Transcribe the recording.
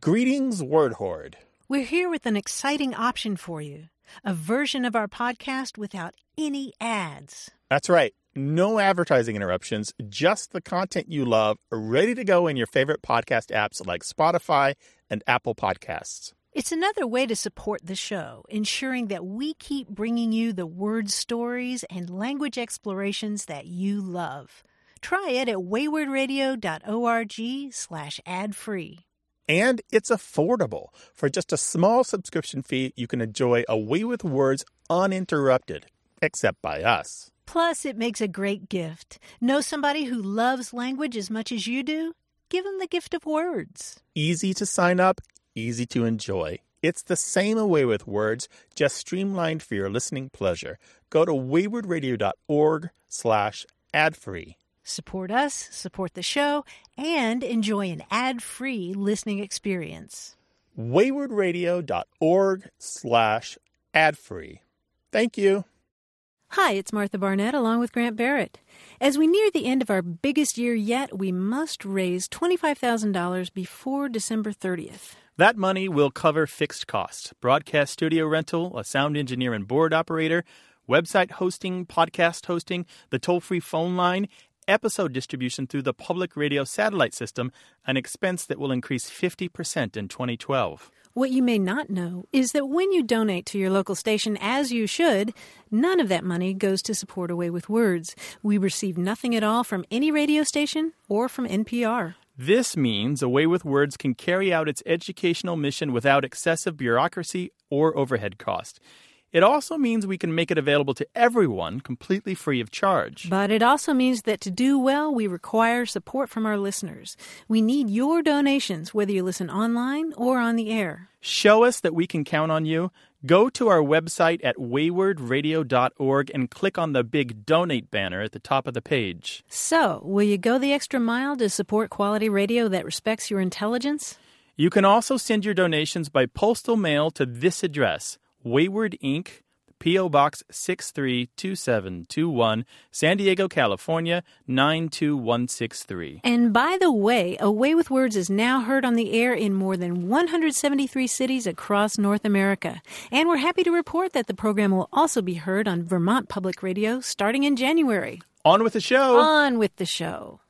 Greetings, Word Horde. We're here with an exciting option for you. A version of our podcast without any ads. That's right. No advertising interruptions, just the content you love, ready to go in your favorite podcast apps like Spotify and Apple Podcasts. It's another way to support the show, ensuring that we keep bringing you the word stories and language explorations that you love. Try it at waywardradio.org/ad-free. And it's affordable. For just a small subscription fee, you can enjoy A Way with Words uninterrupted, except by us. Plus, it makes a great gift. Know somebody who loves language as much as you do? Give them the gift of words. Easy to sign up, easy to enjoy. It's the same A Way with Words, just streamlined for your listening pleasure. Go to waywardradio.org/ad-free. Support us, support the show, and enjoy an ad-free listening experience. waywardradio.org/ad-free. Thank you. Hi, it's Martha Barnett along with Grant Barrett. As we near the end of our biggest year yet, we must raise $25,000 before December 30th. That money will cover fixed costs, broadcast studio rental, a sound engineer and board operator, website hosting, podcast hosting, the toll-free phone line, episode distribution through the public radio satellite system, an expense that will increase 50% in 2012. What you may not know is that when you donate to your local station, as you should, none of that money goes to support A Way with Words. We receive nothing at all from any radio station or from NPR. This means A Way with Words can carry out its educational mission without excessive bureaucracy or overhead cost. It also means we can make it available to everyone completely free of charge. But it also means that to do well, we require support from our listeners. We need your donations, whether you listen online or on the air. Show us that we can count on you. Go to our website at waywardradio.org and click on the big Donate banner at the top of the page. So, will you go the extra mile to support quality radio that respects your intelligence? You can also send your donations by postal mail to this address, Wayward Inc., P.O. Box 632721, San Diego, California, 92163. And by the way, A Way with Words is now heard on the air in more than 173 cities across North America. And we're happy to report that the program will also be heard on Vermont Public Radio starting in January. On with the show! On with the show.